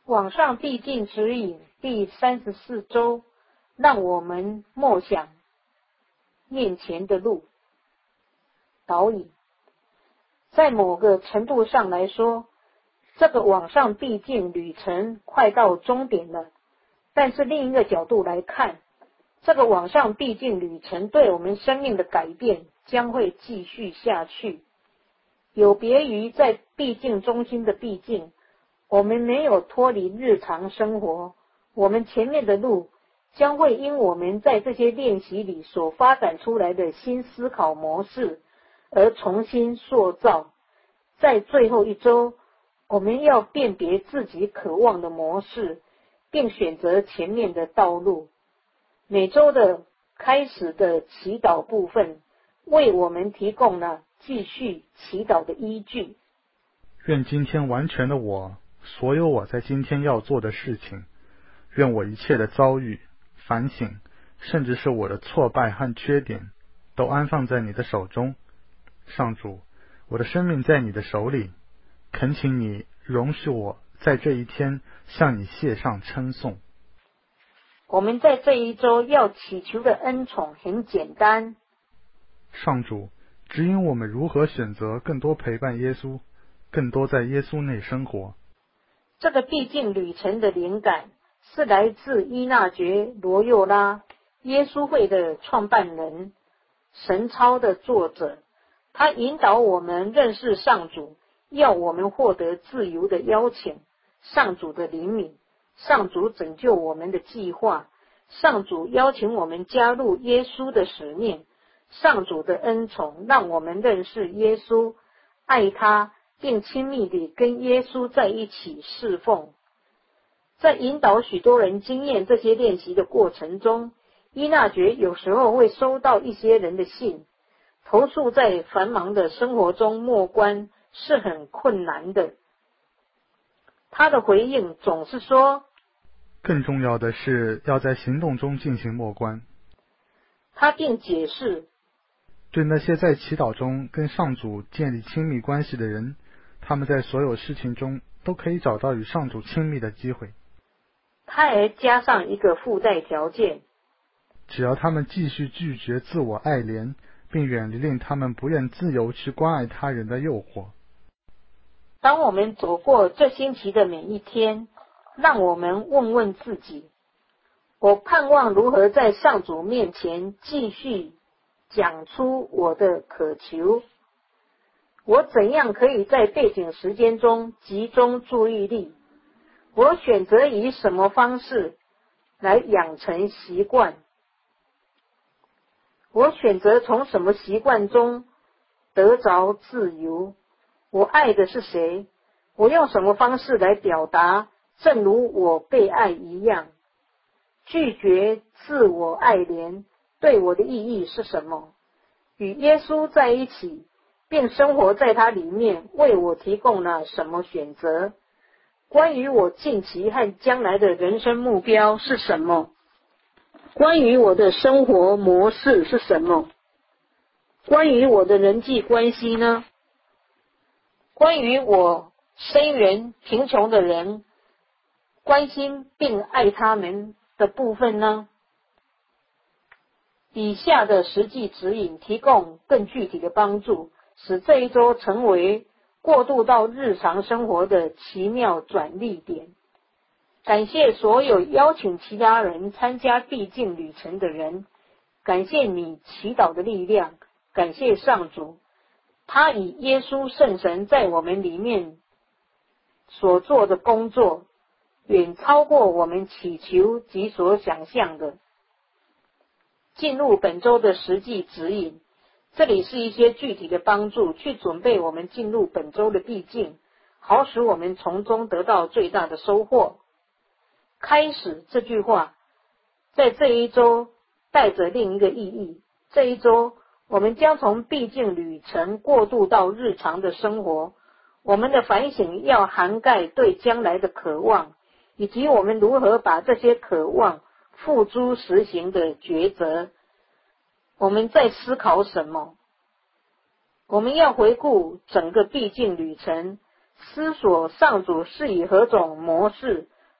往上必经指引第34周，让我们默想面前的路。导引，在某个程度上来说，这个往上必经旅程快到终点了，但是另一个角度来看，这个往上必经旅程对我们生命的改变将会继续下去。有别于在必经中心的必经，我们没有脱离日常生活，我们前面的路将会因我们在这些练习里所发展出来的新思考模式而重新塑造。在最后一周，我们要辨别自己渴望的模式，并选择前面的道路。每周的开始的祈祷部分为我们提供了继续祈祷的依据。 愿今天完全的我，所有我在今天要做的事情，愿我一切的遭遇、反省，甚至是我的挫败和缺点，都安放在你的手中。上主，我的生命在你的手里，恳请你容许我在这一天向你献上称颂。 我们在这一周要祈求的恩宠很简单。 上主，指引我们如何选择更多陪伴耶稣，更多在耶稣内生活。 这个必经旅程的灵感是来自依纳爵罗佑拉，耶稣会的创办人，神操的作者。他引导我们认识上主，要我们获得自由的邀请，上主的怜悯，上主拯救我们的计划，上主邀请我们加入耶稣的使命，上主的恩宠让我们认识耶稣，爱他，并亲密地跟耶稣在一起侍奉。在引导许多人经验这些练习的过程中，依纳爵有时候会收到一些人的信，投诉在繁忙的生活中默观是很困难的。他的回应总是说， 更重要的是要在行动中进行默观。 他并解释， 对那些在祈祷中跟上主建立亲密关系的人，他们在所有事情中都可以找到与上主亲密的机会。 他还加上一个附带条件， 只要他们继续拒绝自我爱怜，并远离令他们不愿自由去关爱他人的诱惑。 当我们走过这星期的每一天，让我们问问自己，我盼望如何在上主面前继续讲出我的渴求？我怎样可以在背景时间中集中注意力？我选择以什么方式来养成习惯？我选择从什么习惯中得着自由？我爱的是谁？我用什么方式来表达，正如我被爱一样？拒绝自我爱怜对我的意义是什么？与耶稣在一起，并生活在他里面，为我提供了什么选择？关于我近期和将来的人生目标是什么？关于我的生活模式是什么？关于我的人际关系呢？关于我生源贫穷的人，关心并爱他们的部分呢？以下的实际指引提供更具体的帮助，使这一周成为过渡到日常生活的奇妙转捩点。感谢所有邀请其他人参加必经旅程的人，感谢你祈祷的力量，感谢上主，他以耶稣圣神在我们里面所做的工作，远超过我们祈求及所想象的。进入本周的实际指引，这里是一些具体的帮助，去准备我们进入本周的必经，好使我们从中得到最大的收获。开始这句话在这一周带着另一个意义。这一周我们将从必经旅程过渡到日常的生活，我们的反省要涵盖对将来的渴望，以及我们如何把这些渴望付诸实行的抉择。我们在思考什么？我们要回顾整个必经旅程，思索上主是以何种模式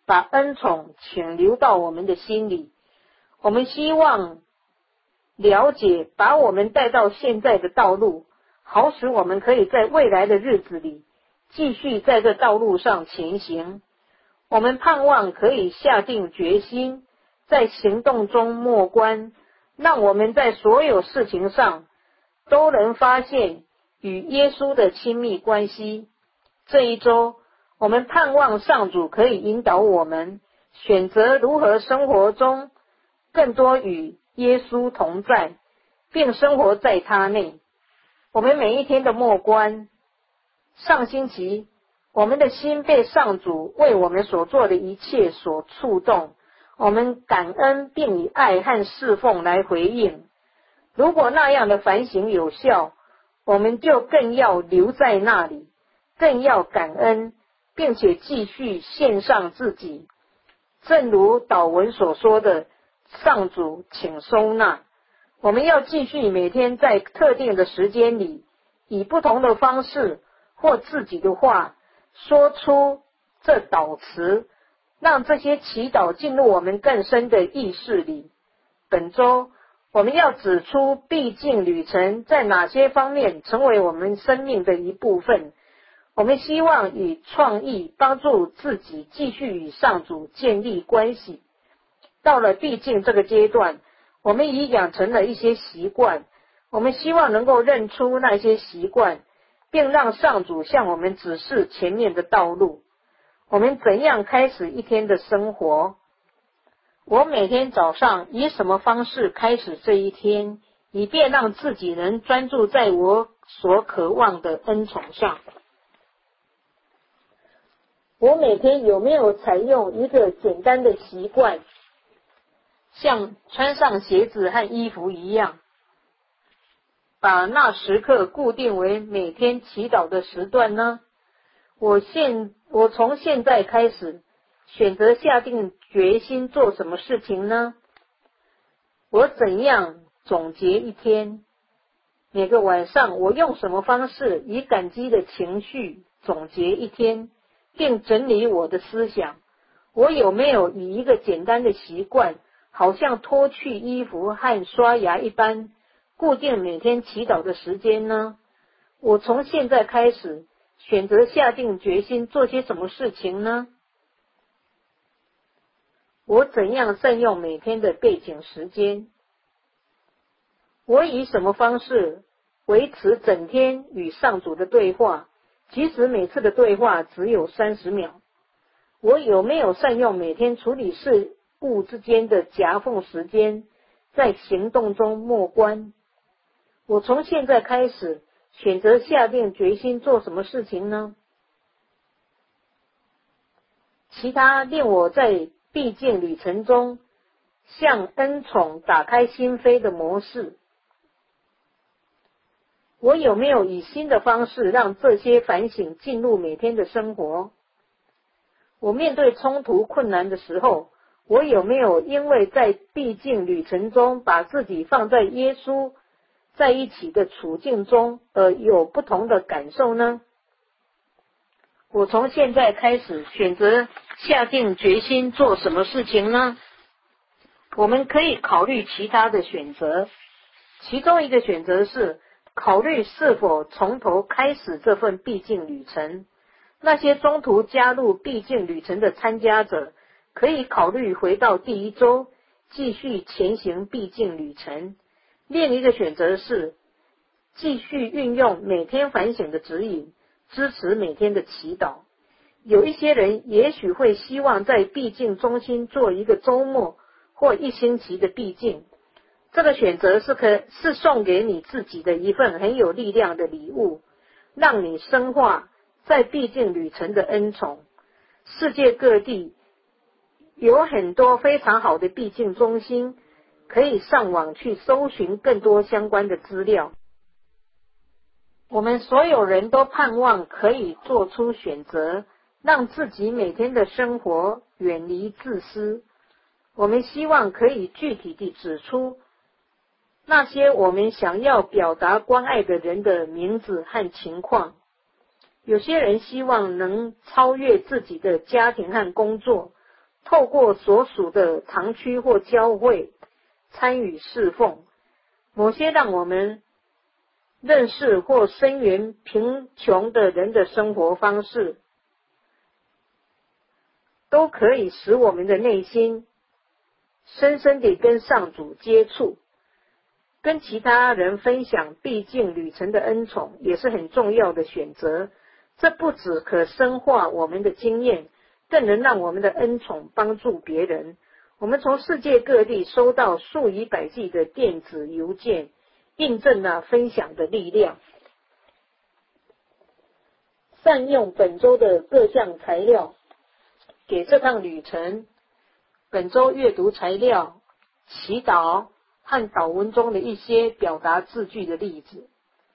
把恩宠请流到我们的心里。我们希望了解，把我们带到现在的道路，好使我们可以在未来的日子里继续在这道路上前行。我们盼望可以下定决心，在行动中默观，让我们在所有事情上都能发现与耶稣的亲密关系。这一周，我们盼望上主可以引导我们选择如何生活中更多与耶稣同在，并生活在他内。我们每一天的默观，上星期我们的心被上主为我们所做的一切所触动，我们感恩并以爱和侍奉来回应。如果那样的反省有效，我们就更要留在那里，更要感恩，并且继续献上自己。正如祷文所说的，上主请收纳。我们要继续每天在特定的时间里，以不同的方式或自己的话说出这祷词，让这些祈祷进入我们更深的意识里。本周我们要指出必经旅程在哪些方面成为我们生命的一部分。我们希望以创意帮助自己继续与上主建立关系。到了必经这个阶段，我们已养成了一些习惯，我们希望能够认出那些习惯，并让上主向我们指示前面的道路。我们怎样开始一天的生活？我每天早上以什么方式开始这一天，以便让自己能专注在我所渴望的恩宠上？我每天有没有采用一个简单的习惯，像穿上鞋子和衣服一样，把那时刻固定为每天祈祷的时段呢？我从现在开始选择下定决心做什么事情呢？我怎样总结一天？每个晚上我用什么方式以感激的情绪总结一天，并整理我的思想？我有没有以一个简单的习惯，好像脱去衣服和刷牙一般，固定每天祈祷的时间呢？我从现在开始选择下定决心做些什么事情呢？我怎样善用每天的背景时间？我以什么方式维持整天与上主的对话，即使每次的对话只有30秒？我有没有善用每天处理事物之间的夹缝时间，在行动中默观？我从现在开始选择下定决心做什么事情呢？其他令我在必经旅程中向恩宠打开心扉的模式，我有没有以新的方式让这些反省进入每天的生活？我面对冲突困难的时候，我有没有因为在必经旅程中把自己放在耶稣在一起的处境中而有不同的感受呢？我从现在开始选择下定决心做什么事情呢？我们可以考虑其他的选择，其中一个选择是考虑是否从头开始这份必经旅程。那些中途加入必经旅程的参加者，可以考虑回到第一周，继续前行必经旅程。另一个选择是继续运用每天反省的指引，支持每天的祈祷。有一些人也许会希望在必经中心做一个周末或1星期的必经。这个选择是送给你自己的一份很有力量的礼物，让你深化在必经旅程的恩宠。世界各地有很多非常好的必经中心，可以上网去搜寻更多相关的资料。我们所有人都盼望可以做出选择，让自己每天的生活远离自私。我们希望可以具体地指出那些我们想要表达关爱的人的名字和情况。有些人希望能超越自己的家庭和工作， 透过所属的堂区或教会参与侍奉，某些让我们认识或声援贫穷的人的生活方式，都可以使我们的内心深深地跟上主接触，跟其他人分享必经旅程的恩宠，也是很重要的选择。这不只可深化我们的经验，更能让我们的恩宠帮助别人。我们从世界各地收到数以百计的电子邮件，印证了分享的力量。善用本周的各项材料，给这趟旅程本周阅读材料、祈祷和祷文中的一些表达字句的例子。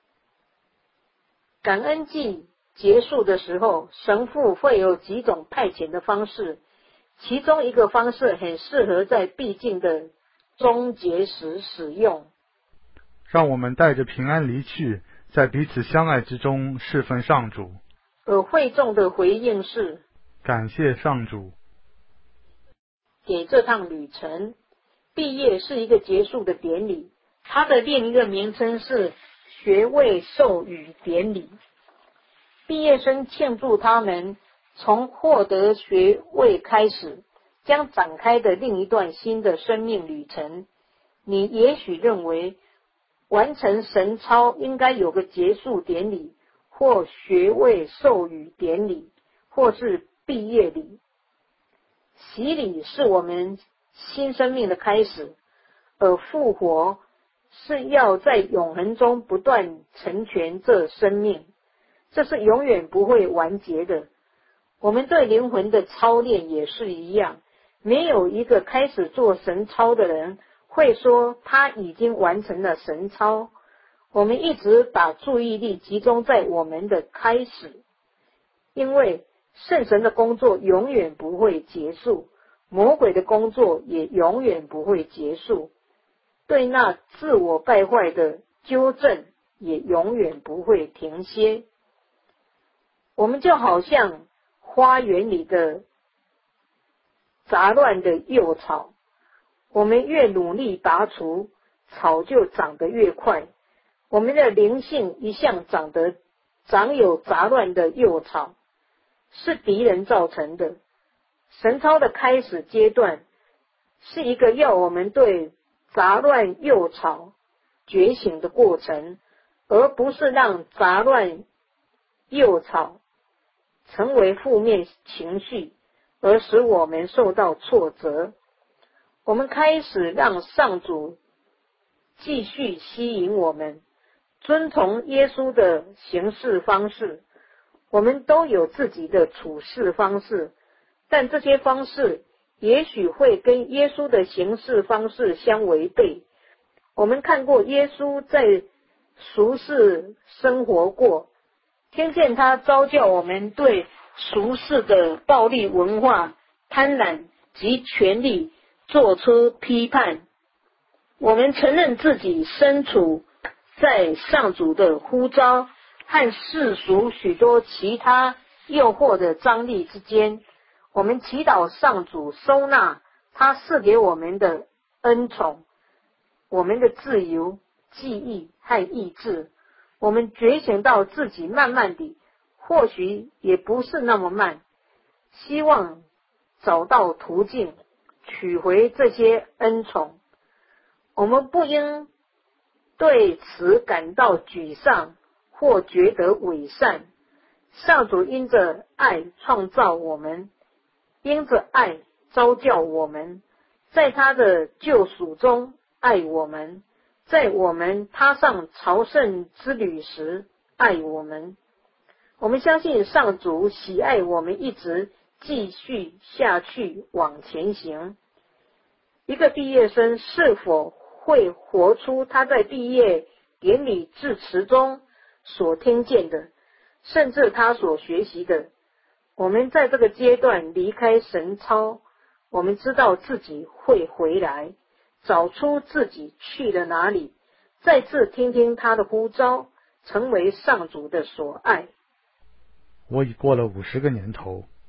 感恩季结束的时候，神父会有几种派遣的方式，其中一个方式很适合在必经的终结时使用。 让我们带着平安离去，在彼此相爱之中侍奉上主。 而会众的回应是： 感谢上主。 给这趟旅程，毕业是一个结束的典礼，它的另一个名称是学位授予典礼。毕业生庆祝他们从获得学位开始，将展开的另一段新的生命旅程。你也许认为完成神操应该有个结束典礼，或学位授予典礼，或是毕业礼。洗礼是我们新生命的开始，而复活是要在永恒中不断成全这生命，这是永远不会完结的。我们对灵魂的操练也是一样，没有一个开始做神操的人会说他已经完成了神操。我们一直把注意力集中在我们的开始，因为圣神的工作永远不会结束，魔鬼的工作也永远不会结束，对那自我败坏的纠正也永远不会停歇。我们就好像花园里的杂乱的幼草，我们越努力拔除，草就长得越快。我们的灵性一向长有杂乱的幼草，是敌人造成的。神操的开始阶段是一个要我们对杂乱幼草觉醒的过程，而不是让杂乱幼草成为负面情绪，而使我们受到挫折。我们开始让上主继续吸引我们，遵从耶稣的行事方式。我们都有自己的处事方式，但这些方式也许会跟耶稣的行事方式相违背。我们看过耶稣在俗世生活过，听见他召叫我们对俗世的暴力文化、贪婪及权力做出批判。我们承认自己身处在上主的呼召和世俗许多其他诱惑的张力之间。我们祈祷上主收纳他赐给我们的恩宠，我们的自由、记忆和意志。我们觉醒到自己慢慢地，或许也不是那么慢，希望找到途径取回这些恩宠。我们不应对此感到沮丧或觉得伪善。上主因着爱创造我们，因着爱召叫我们，在他的救赎中爱我们，在我们踏上朝圣之旅时爱我们。我们相信上主喜爱我们一直继续下去往前行。一个毕业生是否会活出他在毕业典礼致辞中所听见的，甚至他所学习的？我们在这个阶段离开神操，我们知道自己会回来，找出自己去了哪里，再次听听他的呼召，成为上主的所爱。 我已过了50个年头，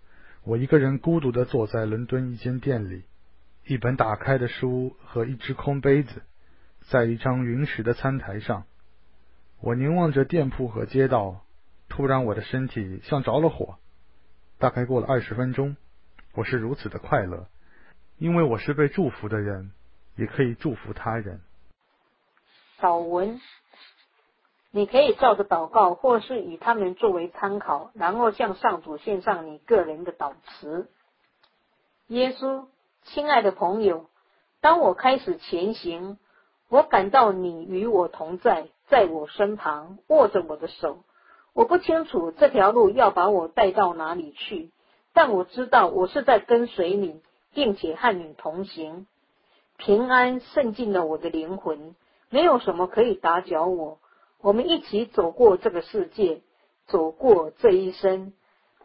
我一个人孤独地坐在伦敦一间店里，一本打开的书和一只空杯子，在一张云石的餐台上。我凝望着店铺和街道，突然我的身体像着了火。大概过了20分钟，我是如此的快乐，因为我是被祝福的人，也可以祝福他人。 祷文，你可以照着祷告，或是以他们作为参考，然后向上主献上你个人的祷词。耶稣，亲爱的朋友，当我开始前行，我感到你与我同在，在我身旁，握着我的手。我不清楚这条路要把我带到哪里去，但我知道我是在跟随你，并且和你同行。平安渗进了我的灵魂，没有什么可以打搅我。我们一起走过这个世界，走过这一生。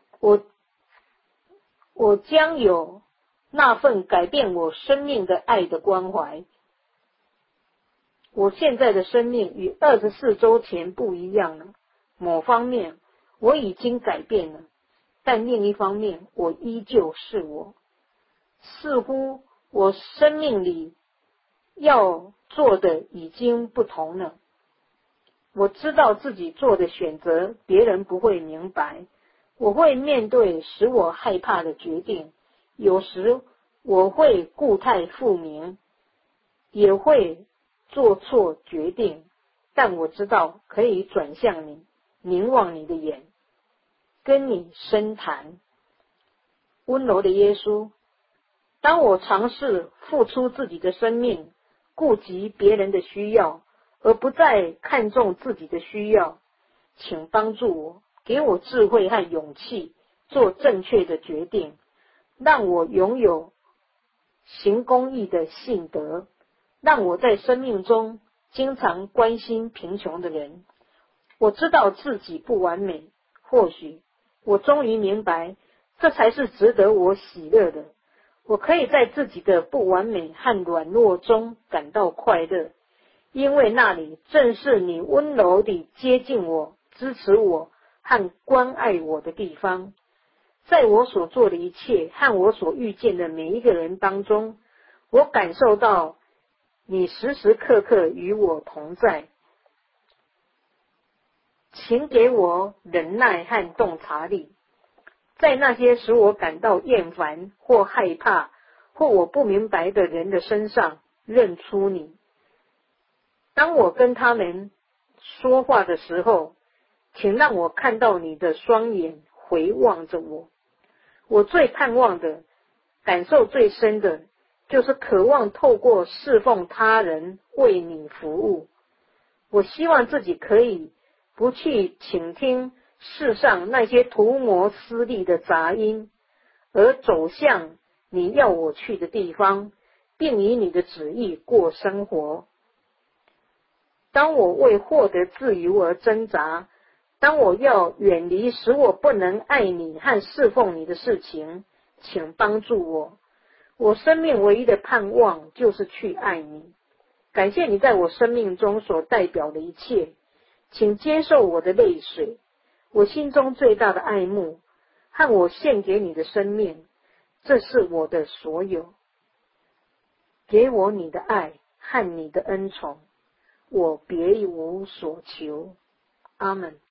我将有那份改变我生命的爱的关怀。我现在的生命与24周前不一样了。某方面我已经改变了，但另一方面我依旧是我。似乎我生命里要做的已经不同了。我知道自己做的选择别人不会明白，我会面对使我害怕的决定，有时我会故态复萌，也会做错决定，但我知道可以转向你，凝望你的眼，跟你深谈。温柔的耶稣，当我尝试付出自己的生命，顾及别人的需要，而不再看重自己的需要，请帮助我，给我智慧和勇气，做正确的决定，让我拥有行公义的信德，让我在生命中经常关心贫穷的人。我知道自己不完美，或许我终于明白，这才是值得我喜乐的。我可以在自己的不完美和软弱中感到快乐，因为那里正是你温柔地接近我、支持我和关爱我的地方。在我所做的一切和我所遇见的每一个人当中，我感受到你时时刻刻与我同在。请给我忍耐和洞察力，在那些使我感到厌烦或害怕或我不明白的人的身上认出你。当我跟他们说话的时候，请让我看到你的双眼回望着我。我最盼望的，感受最深的，就是渴望透过侍奉他人为你服务。我希望自己可以不去倾听世上那些图谋私利的杂音，而走向你要我去的地方，并以你的旨意过生活。当我为获得自由而挣扎，当我要远离使我不能爱你和侍奉你的事情，请帮助我。我生命唯一的盼望就是去爱你。感谢你在我生命中所代表的一切，请接受我的泪水，我心中最大的爱慕，和我献给你的生命，这是我的所有。给我你的爱和你的恩宠，我别无所求。阿们。